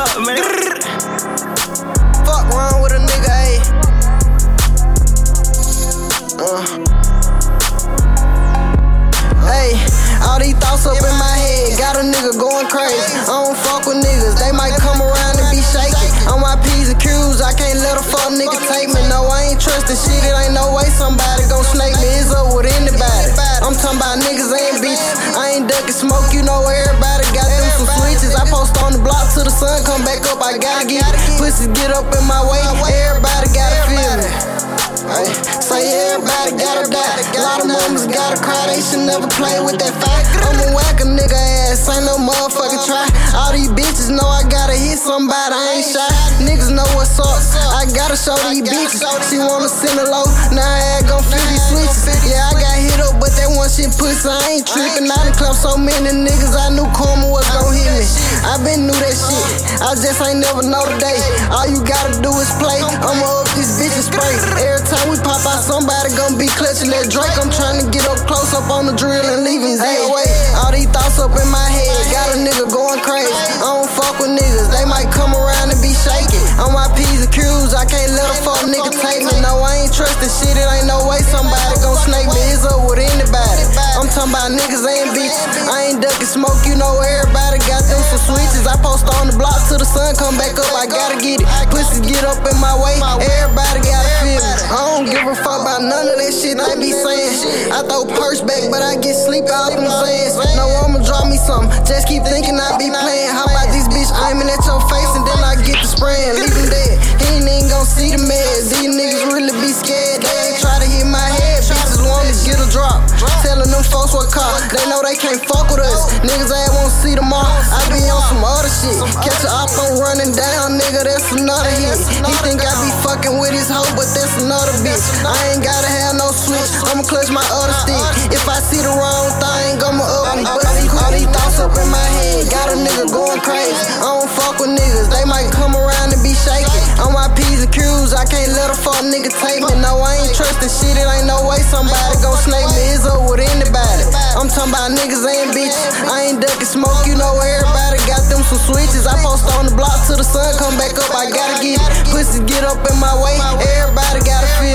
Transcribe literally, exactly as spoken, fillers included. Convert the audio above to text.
up, man. Fuck wrong with a nigga, ayy. Uh. Hey, all these thoughts up in my head, got a nigga going crazy. I don't fuck with niggas, they might come around and be shaky. On my P's and Q's, I can't let a fuck nigga take me. No, I ain't trusting shit, it ain't no way somebody gon' snake me. It's up with anybody. I'm talking about niggas and bitches. I ain't ducking smoke, you know everybody got them some switches. I post on the block till the sun come back up, I gotta get it. Pussies get up in my way, everybody gotta feel me. Ay, say everybody gotta die. A lot of mamas gotta cry, they should never play with that fire. I'ma whack a nigga ass, ain't no motherfucking try. All these bitches know I gotta hit somebody, I ain't shy. Niggas know what's up, I gotta show these bitches. She wanna send a low, now I gon' flip these switches. Yeah, I got hit up, but that one shit pussy, I ain't trippin'. I done clapped so many niggas, I knew karma was gon' hit me. I been knew that shit, I just ain't never know the day. All you gotta do is play, I'ma up this bitch and spray. Every time we pop out, somebody gon' be clutching that Drake. I'm tryna get up close up on the drill and leave him dead. Away. All these thoughts up in my head, got a nigga going crazy. I don't fuck with niggas, they might come around and be shaking. On my P's and Q's, I can't let a fuck nigga take me. No, I ain't trusting shit, it ain't no way somebody gon' snake me. It's up with anybody. I'm talking about niggas and bitches. I ain't ducking smoke, you know everybody got them some switches. I post on the block till the sun come back up, I gotta get it. Pussies get up in my way, everybody gotta feel me. I don't give a fuck about none of that shit I be saying. I throw purse back, but I get sleepy out them fans. No, I'ma drop me something, just keep thinking I be playing. How about this bitch aiming at your face and then I get the spraying, leave him dead. He ain't even gon' see the meds. These niggas really be scared, they ain't try to hit my head. Bitches wanna get a drop, telling them folks what car. They know they can't fuck with us. Niggas ain't won't see them all. I be on some other shit. Catch a op, I'm running down, nigga, that's another hit. He think I be fucking with his hoe, but that's another bitch. I ain't gotta have no switch, I'ma clutch my other stick. If I see the wrong thing, I'ma up and bust it. All these thoughts up in my head, got a nigga going crazy. I don't fuck with niggas, they might come around and be shaking. On my P's and Q's, I can't let a fuck nigga take me. No, I ain't trusting shit, it ain't no way somebody gon' snake me. It's up with anybody. I'm talking about niggas and bitches. I ain't ducking smoke, you know everybody got them some switches. I post on the block till the sun come back up, I gotta get it. Pussies get up in my way, everybody gotta feel